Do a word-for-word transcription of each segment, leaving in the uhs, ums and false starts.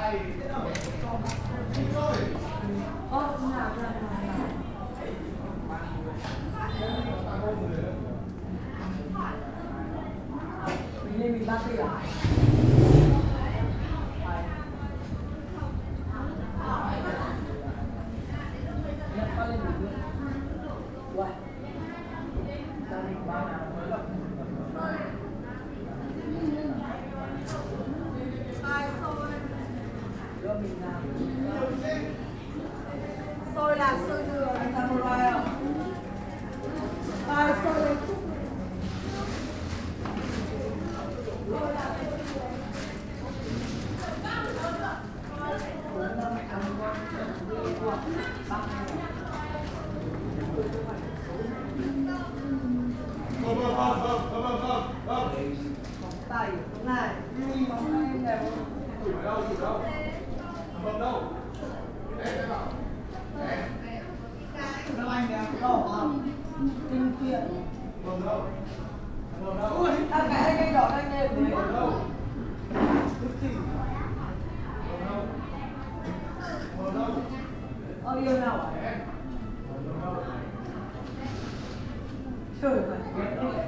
Ơ, nào ra nào. Mình lên mình ba tỷ à? Xôi là xôi dừa người ta một loài không? Ai xôi lên chút. Vâng, vâng, vâng, vâng, vâng, vâng, vâng. Tay này, nhìn bóng em đẹp không? Tủi ở đâu, tủi ở đâu? Vâng đâu? Đây, đây bảo. Đây. Đâu anh đẹp, đỏ không? Tinh khiết. Vâng đâu? Vâng đâu? Ui, à, cái anh anh đỏ anh đẹp đấy. Vâng đâu? Đức gì? Vâng đâu? Vâng đâu? Ờ, yêu nào à? Vâng đâu? Trời ơi, ghét đấy.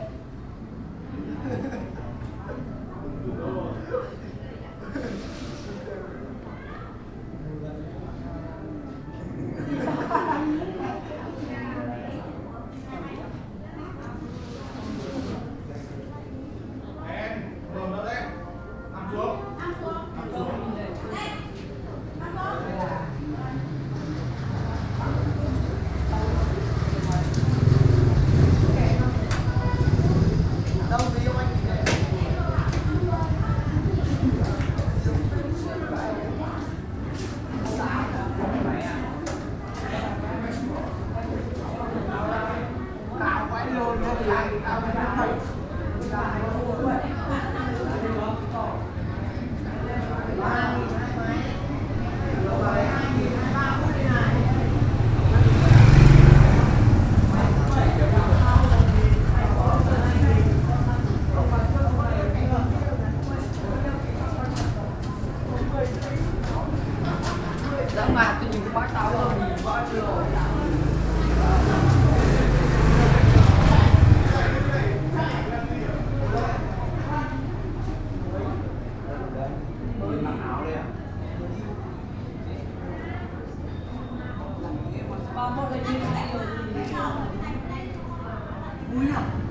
Dã man tôi nhìn bác tao rồi nhìn bác chưa rồi. Mặc áo đây à? Ba một là gì? Vui à?